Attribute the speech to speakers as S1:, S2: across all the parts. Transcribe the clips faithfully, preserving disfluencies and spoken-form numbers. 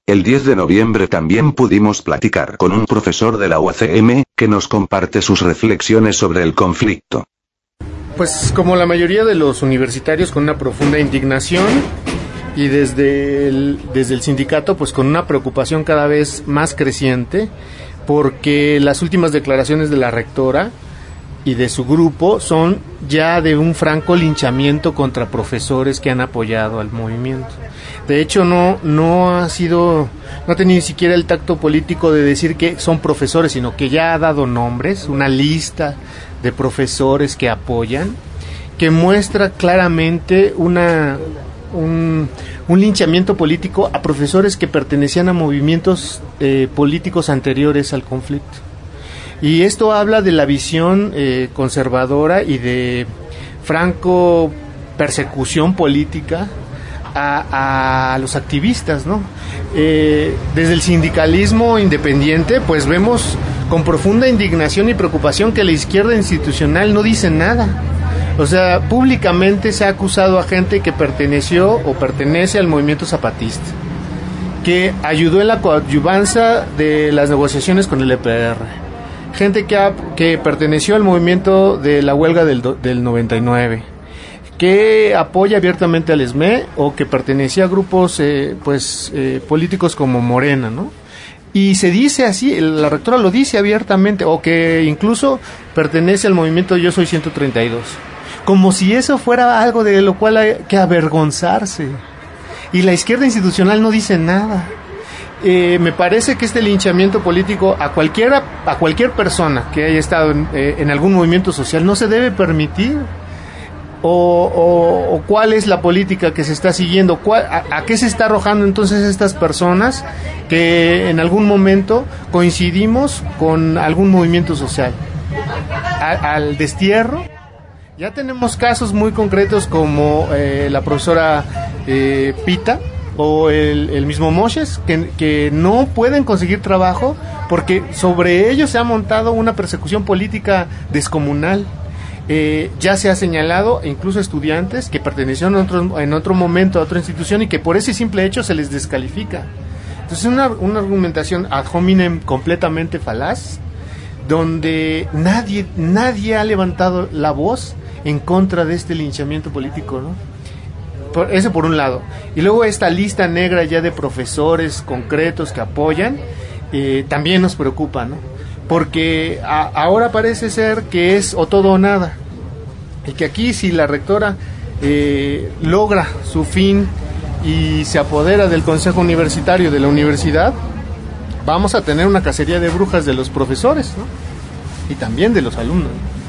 S1: El diez de noviembre también pudimos platicar con un profesor de la U A C M, que nos comparte sus reflexiones sobre el conflicto.
S2: Pues como la mayoría de los universitarios, con una profunda indignación, y desde el, desde el sindicato pues con una preocupación cada vez más creciente, porque las últimas declaraciones de la rectora y de su grupo son ya de un franco linchamiento contra profesores que han apoyado al movimiento. De hecho no no ha sido no ha tenido ni siquiera el tacto político de decir que son profesores, sino que ya ha dado nombres, una lista de profesores que apoyan, que muestra claramente una un, un linchamiento político a profesores que pertenecían a movimientos eh, políticos anteriores al conflicto. Y esto habla de la visión eh, conservadora y de franco persecución política a, a los activistas, ¿no? Eh, desde el sindicalismo independiente, pues vemos con profunda indignación y preocupación que la izquierda institucional no dice nada. O sea, públicamente se ha acusado a gente que perteneció o pertenece al movimiento zapatista, que ayudó en la coadyuvanza de las negociaciones con el E P R, gente que, ha, que perteneció al movimiento de la huelga del, del noventa y nueve, que apoya abiertamente al E S M E o que pertenecía a grupos eh, pues eh, políticos como Morena, ¿no? Y se dice así, la rectora lo dice abiertamente, o que incluso pertenece al movimiento Yo Soy ciento treinta y dos, como si eso fuera algo de lo cual hay que avergonzarse. Y la izquierda institucional no dice nada. Eh, me parece que este linchamiento político a cualquiera, a cualquier persona que haya estado en, eh, en algún movimiento social no se debe permitir. O, o, o cuál es la política que se está siguiendo, ¿Cuál, a, a qué se está arrojando entonces estas personas que en algún momento coincidimos con algún movimiento social, a, al destierro. Ya tenemos casos muy concretos como eh, la profesora eh, Pita o el, el mismo Moshes, que, que no pueden conseguir trabajo porque sobre ellos se ha montado una persecución política descomunal. Eh, ya se ha señalado incluso estudiantes que pertenecieron en otro, en otro momento a otra institución y que por ese simple hecho se les descalifica. Entonces una, una argumentación ad hominem completamente falaz, donde nadie, nadie ha levantado la voz en contra de este linchamiento político, ¿no? Por, eso por un lado. Y luego esta lista negra ya de profesores concretos que apoyan, eh, también nos preocupa, ¿no? Porque a, ahora parece ser que es o todo o nada, y que aquí si la rectora eh, logra su fin y se apodera del consejo universitario de la universidad, vamos a tener una cacería de brujas de los profesores, ¿no? Y también de los alumnos.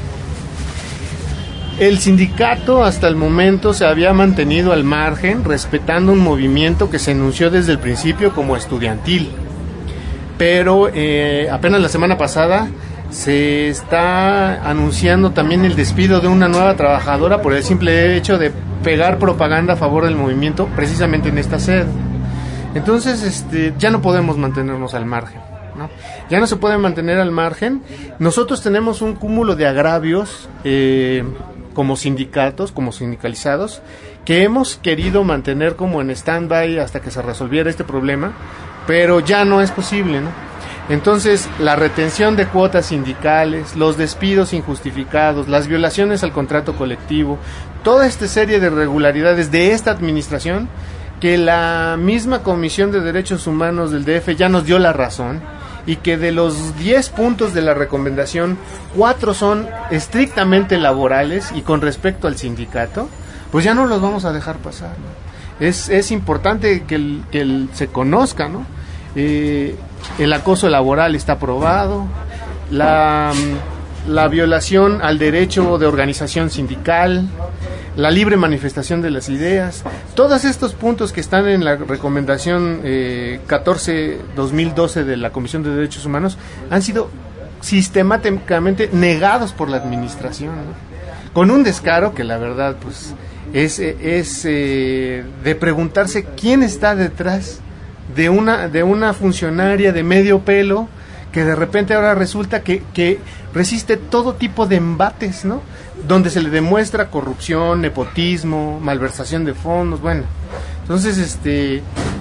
S2: El sindicato hasta el momento se había mantenido al margen, respetando un movimiento que se enunció desde el principio como estudiantil. Pero eh, apenas la semana pasada se está anunciando también el despido de una nueva trabajadora por el simple hecho de pegar propaganda a favor del movimiento precisamente en esta sede. Entonces este, ya no podemos mantenernos al margen, ¿no? Ya no se puede mantener al margen. Nosotros tenemos un cúmulo de agravios eh, como sindicatos, como sindicalizados, que hemos querido mantener como en stand-by hasta que se resolviera este problema, pero ya no es posible, ¿no? Entonces, la retención de cuotas sindicales, los despidos injustificados, las violaciones al contrato colectivo, toda esta serie de irregularidades de esta administración, que la misma Comisión de Derechos Humanos del D F ya nos dio la razón, y que de los diez puntos de la recomendación, cuatro son estrictamente laborales y con respecto al sindicato, pues ya no los vamos a dejar pasar, ¿no? Es, es importante que, el, que el, se conozca, ¿no? Eh, el acoso laboral está aprobado, la, la violación al derecho de organización sindical, la libre manifestación de las ideas, todos estos puntos que están en la recomendación eh, catorce barra dos mil doce de la Comisión de Derechos Humanos han sido sistemáticamente negados por la administración, ¿no? Con un descaro que la verdad pues es, es eh, de preguntarse quién está detrás de una de una funcionaria de medio pelo que de repente ahora resulta que, que resiste todo tipo de embates, ¿no? Donde se le demuestra corrupción, nepotismo, malversación de fondos, bueno. Entonces, este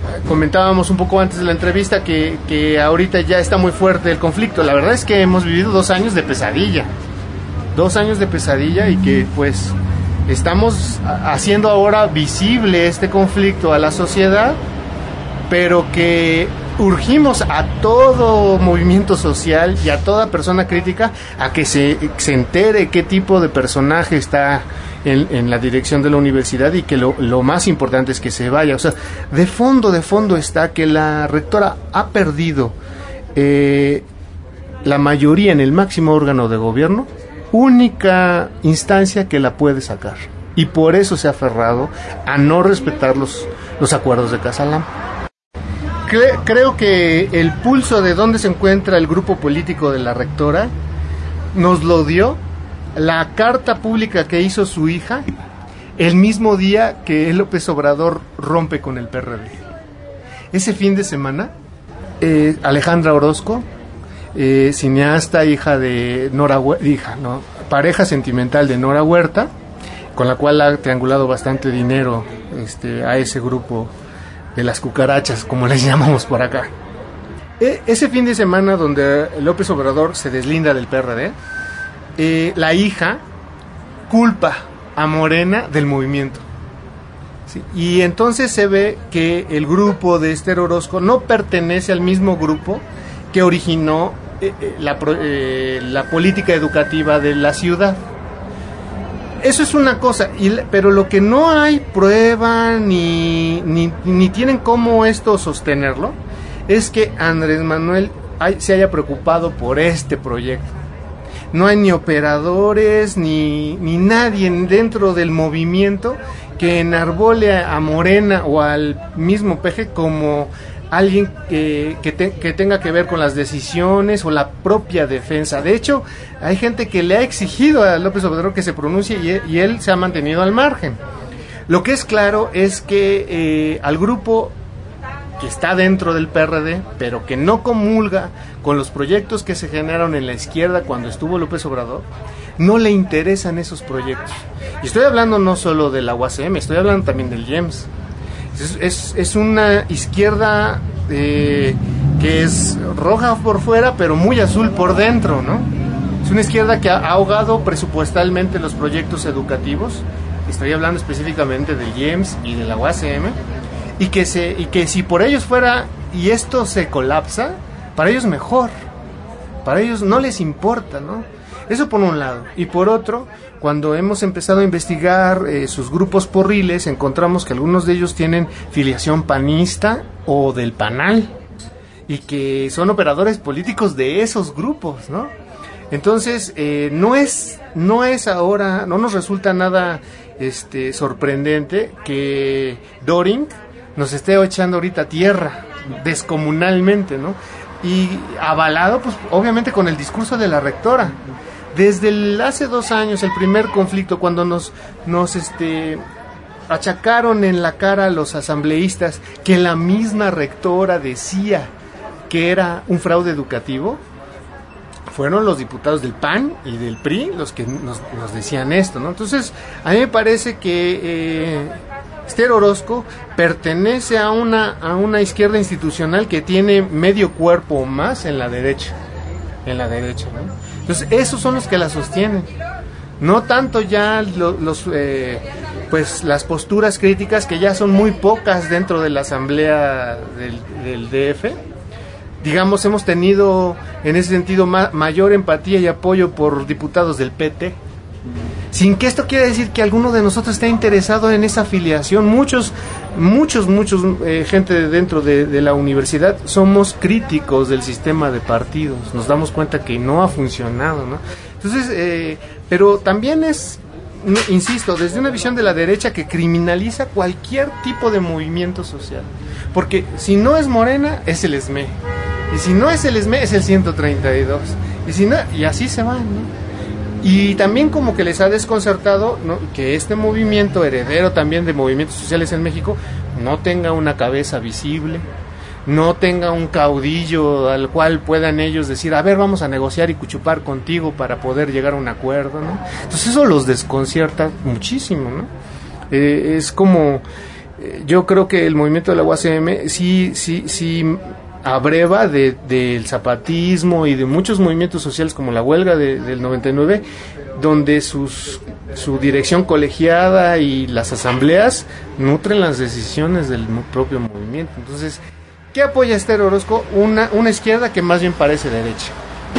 S2: comentábamos un poco antes de la entrevista que, que ahorita ya está muy fuerte el conflicto. La verdad es que hemos vivido dos años de pesadilla, dos años de pesadilla y que pues estamos haciendo ahora visible este conflicto a la sociedad, pero que urgimos a todo movimiento social y a toda persona crítica a que se, se entere qué tipo de personaje está en, en la dirección de la universidad y que lo, lo más importante es que se vaya. O sea, de fondo, de fondo está que la rectora ha perdido eh, la mayoría en el máximo órgano de gobierno, única instancia que la puede sacar. Y por eso se ha aferrado a no respetar los, los acuerdos de Casalam. Creo que el pulso de dónde se encuentra el grupo político de la rectora nos lo dio la carta pública que hizo su hija el mismo día que López Obrador rompe con el P R D. Ese fin de semana, eh, Alejandra Orozco, eh, cineasta, hija de Nora Huerta, hija, no, pareja sentimental de Nora Huerta, con la cual ha triangulado bastante dinero este, a ese grupo de las cucarachas, como les llamamos por acá. E- ese fin de semana donde López Obrador se deslinda del P R D, eh, la hija culpa a Morena del movimiento. ¿Sí? Y entonces se ve que el grupo de Esther Orozco no pertenece al mismo grupo que originó eh, eh, la, eh, la política educativa de la ciudad. Eso es una cosa, y, pero lo que no hay prueba ni, ni, ni tienen cómo esto sostenerlo es que Andrés Manuel hay, se haya preocupado por este proyecto. No hay ni operadores ni, ni nadie dentro del movimiento que enarbole a, a Morena o al mismo P G como alguien que, que, te, que tenga que ver con las decisiones o la propia defensa. De hecho, hay gente que le ha exigido a López Obrador que se pronuncie y él, y él se ha mantenido al margen. Lo que es claro es que eh, al grupo que está dentro del P R D, pero que no comulga con los proyectos que se generaron en la izquierda cuando estuvo López Obrador, no le interesan esos proyectos. Y estoy hablando no solo de la U A C M, estoy hablando también del I E M S. Es, es, es una izquierda eh, que es roja por fuera, pero muy azul por dentro, ¿no? Es una izquierda que ha ahogado presupuestalmente los proyectos educativos. Estoy hablando específicamente del I E M S y de la U A C M. Y que, se, y que si por ellos fuera, y esto se colapsa, para ellos mejor. Para ellos no les importa, ¿no? Eso por un lado. Y por otro, cuando hemos empezado a investigar eh, sus grupos porriles, encontramos que algunos de ellos tienen filiación panista o del PANAL, y que son operadores políticos de esos grupos, ¿no? Entonces, eh, no es, no es ahora, no nos resulta nada este, sorprendente que Doring nos esté echando ahorita tierra descomunalmente, ¿no? Y avalado, pues, obviamente con el discurso de la rectora. Desde el, hace dos años, el primer conflicto, cuando nos, nos este, achacaron en la cara a los asambleístas que la misma rectora decía que era un fraude educativo, fueron los diputados del P A N y del P R I los que nos, nos decían esto, ¿no? Entonces, a mí me parece que eh, Esther Orozco pertenece a una, a una izquierda institucional que tiene medio cuerpo o más en la derecha, en la derecha, ¿no? Entonces, esos son los que la sostienen. No tanto ya lo, los, eh, pues las posturas críticas, que ya son muy pocas dentro de la asamblea del, del D F. Digamos, hemos tenido en ese sentido ma- mayor empatía y apoyo por diputados del P T. Sin que esto quiera decir que alguno de nosotros esté interesado en esa afiliación. Muchos, muchos, muchos, eh, gente dentro de, de la universidad somos críticos del sistema de partidos. Nos damos cuenta que no ha funcionado, ¿no? Entonces, eh, pero también es, no, insisto, desde una visión de la derecha que criminaliza cualquier tipo de movimiento social. Porque si no es Morena, es el ESME. Y si no es el ESME, es el ciento treinta y dos. Y si no, y así se van, ¿no? Y también como que les ha desconcertado, ¿no?, que este movimiento, heredero también de movimientos sociales en México, no tenga una cabeza visible, no tenga un caudillo al cual puedan ellos decir, a ver, vamos a negociar y cuchupar contigo para poder llegar a un acuerdo, ¿no? Entonces eso los desconcierta muchísimo, ¿no? Eh, es como... eh, yo creo que el movimiento de la U A C M sí, sí, sí abreva de, del zapatismo y de muchos movimientos sociales como la huelga de, del noventa y nueve, donde sus, su dirección colegiada y las asambleas nutren las decisiones del propio movimiento. Entonces, ¿qué apoya Esther Orozco? Una, una izquierda que más bien parece derecha.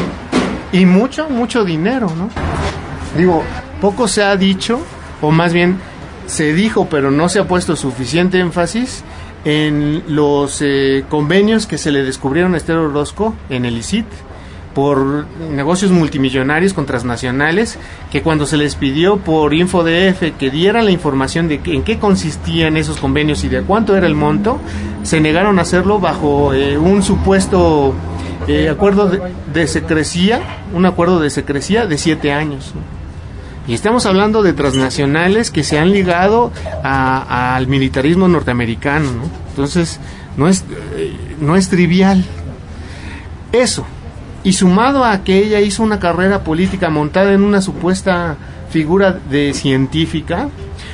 S2: Y mucho, mucho dinero, ¿no? Digo, poco se ha dicho, o más bien se dijo, pero no se ha puesto suficiente énfasis en los eh, convenios que se le descubrieron a Esther Orozco en el I C I T por negocios multimillonarios con transnacionales, que cuando se les pidió por InfoDF que dieran la información de que, en qué consistían esos convenios y de cuánto era el monto, se negaron a hacerlo bajo eh, un supuesto eh, acuerdo de, de secrecía, un acuerdo de secrecía de siete años, ¿no? Y estamos hablando de transnacionales que se han ligado a, a, al militarismo norteamericano, ¿no? Entonces, no es, eh, no es trivial. Eso, y sumado a que ella hizo una carrera política montada en una supuesta figura de científica,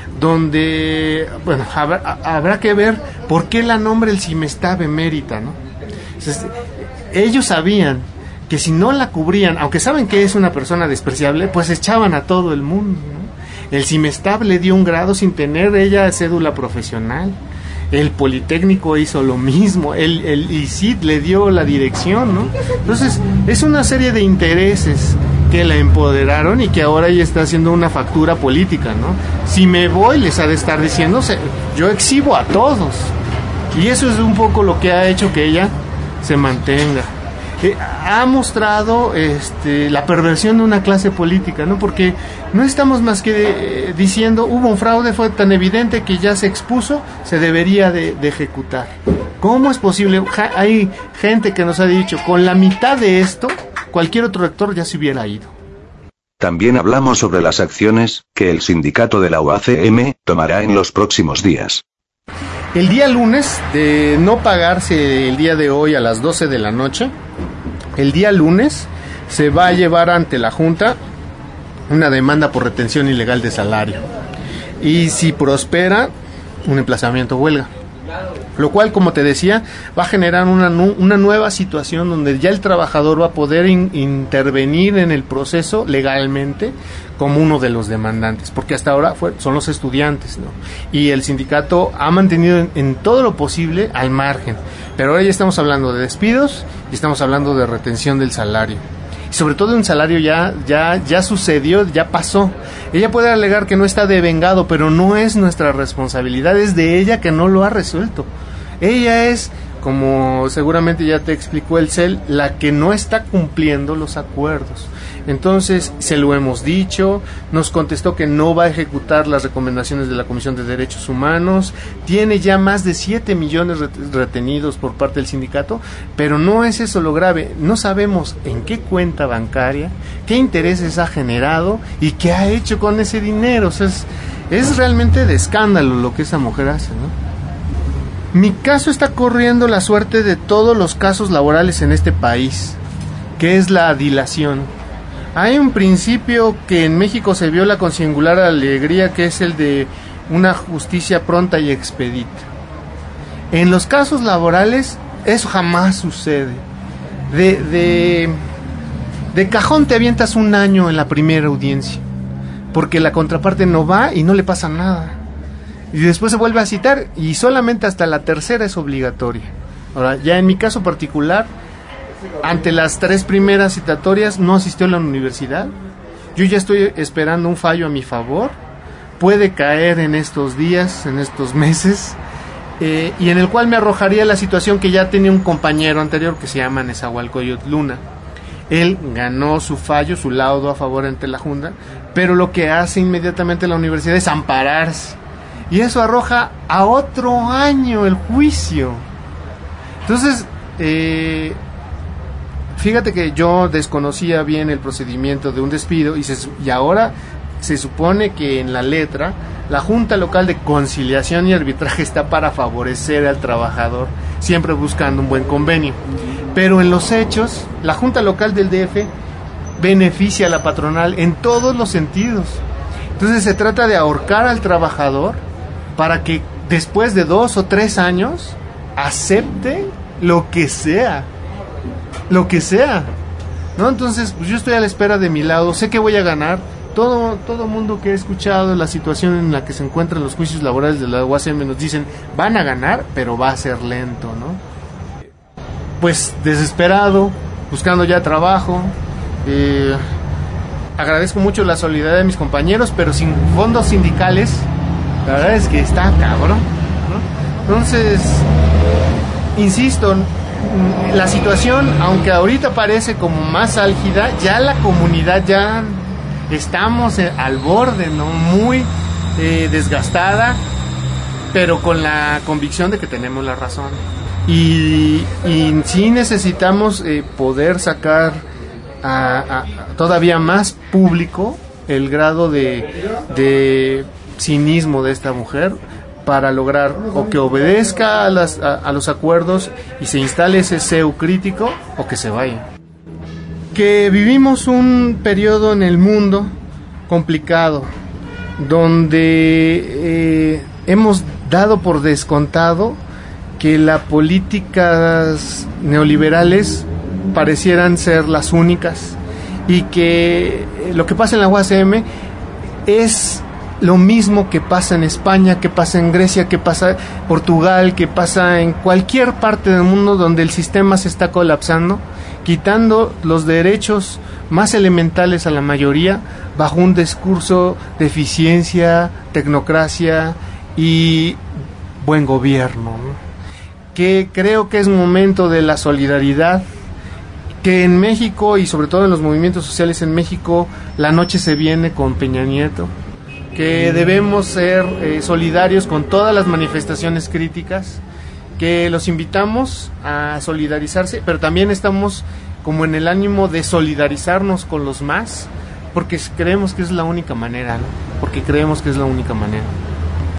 S2: donde, bueno, habrá, habrá que ver por qué la nombra el CIMESTAB emérita, ¿no? Entonces, ellos sabían que si no la cubrían, aunque saben que es una persona despreciable, pues echaban a todo el mundo, ¿no? El CIMESTAB le dio un grado sin tener ella cédula profesional, el Politécnico hizo lo mismo, el, el I C I T le dio la dirección, ¿no? Entonces, es una serie de intereses que la empoderaron y que ahora ella está haciendo una factura política, ¿no? Si me voy, les ha de estar diciendo, yo exhibo a todos, y eso es un poco lo que ha hecho que ella se mantenga. Eh, ha mostrado este, la perversión de una clase política, ¿no? Porque no estamos más que eh, diciendo, hubo un fraude, fue tan evidente que ya se expuso, se debería de, de ejecutar. ¿Cómo es posible? Ja, hay gente que nos ha dicho, con la mitad de esto, cualquier otro rector ya se hubiera ido.
S1: También hablamos sobre las acciones que el sindicato de la U A C M tomará en los próximos días.
S2: El día lunes, de no pagarse el día de hoy a las doce de la noche, el día lunes se va a llevar ante la Junta una demanda por retención ilegal de salario. Y si prospera, un emplazamiento a huelga. Lo cual, como te decía, va a generar una, una nueva situación donde ya el trabajador va a poder in, intervenir en el proceso legalmente como uno de los demandantes, porque hasta ahora fue, son los estudiantes, ¿no? Y el sindicato ha mantenido en, en todo lo posible al margen, pero ahora ya estamos hablando de despidos y estamos hablando de retención del salario. Y sobre todo un salario ya, ya, ya sucedió, ya pasó. Ella puede alegar que no está devengado, pero no es nuestra responsabilidad, es de ella que no lo ha resuelto. Ella es, como seguramente ya te explicó el C E L, la que no está cumpliendo los acuerdos. Entonces, se lo hemos dicho, nos contestó que no va a ejecutar las recomendaciones de la Comisión de Derechos Humanos, tiene ya más de siete millones retenidos por parte del sindicato, pero no es eso lo grave, no sabemos en qué cuenta bancaria, qué intereses ha generado y qué ha hecho con ese dinero. O sea, es, es realmente de escándalo lo que esa mujer hace, ¿no? Mi caso está corriendo la suerte de todos los casos laborales en este país, que es la dilación. Hay un principio que en México se viola con singular alegría, que es el de una justicia pronta y expedita. En los casos laborales eso jamás sucede. De, de, de cajón te avientas un año en la primera audiencia, porque la contraparte no va y no le pasa nada. Y después se vuelve a citar y solamente hasta la tercera es obligatoria. Ahora, ya en mi caso particular, ante las tres primeras citatorias no asistió a la universidad. Yo ya estoy esperando un fallo a mi favor. Puede caer en estos días, en estos meses, eh, y en el cual me arrojaría la situación que ya tenía un compañero anterior que se llama Nezahualcóyotl Luna. Él ganó su fallo, su laudo a favor ante la Junta, pero lo que hace inmediatamente la universidad es ampararse. Y eso arroja a otro año el juicio. Entonces, eh, fíjate que yo desconocía bien el procedimiento de un despido y, se, y ahora se supone que en la letra la Junta Local de Conciliación y Arbitraje está para favorecer al trabajador, siempre buscando un buen convenio. Pero en los hechos, la Junta Local del D F beneficia a la patronal en todos los sentidos. Entonces se trata de ahorcar al trabajador para que después de dos o tres años, acepte lo que sea, lo que sea, ¿no? Entonces, pues yo estoy a la espera de mi lado, sé que voy a ganar. Todo todo mundo que he escuchado la situación en la que se encuentran los juicios laborales de la U A C M nos dicen, van a ganar, pero va a ser lento, ¿no? Pues desesperado, buscando ya trabajo, eh, agradezco mucho la solidaridad de mis compañeros, pero sin fondos sindicales, la verdad es que está cabrón, ¿no? Entonces, insisto, la situación, aunque ahorita parece como más álgida, ya la comunidad ya estamos al borde, ¿no? Muy eh, desgastada, pero con la convicción de que tenemos la razón. Y, y sí necesitamos eh, poder sacar a, a, todavía más público el grado de, de cinismo de esta mujer para lograr o que obedezca a, las, a, a los acuerdos y se instale ese C E U crítico, o que se vaya. Que vivimos un periodo en el mundo complicado, donde eh, hemos dado por descontado que las políticas neoliberales parecieran ser las únicas, y que lo que pasa en la U A C M es lo mismo que pasa en España, que pasa en Grecia, que pasa en Portugal, que pasa en cualquier parte del mundo donde el sistema se está colapsando, quitando los derechos más elementales a la mayoría bajo un discurso de eficiencia, tecnocracia y buen gobierno, ¿no? Que creo que es momento de la solidaridad, que en México y sobre todo en los movimientos sociales en México la noche se viene con Peña Nieto, que debemos ser eh, solidarios con todas las manifestaciones críticas, que los invitamos a solidarizarse, pero también estamos como en el ánimo de solidarizarnos con los más, porque creemos que es la única manera, ¿no? Porque creemos que es la única manera.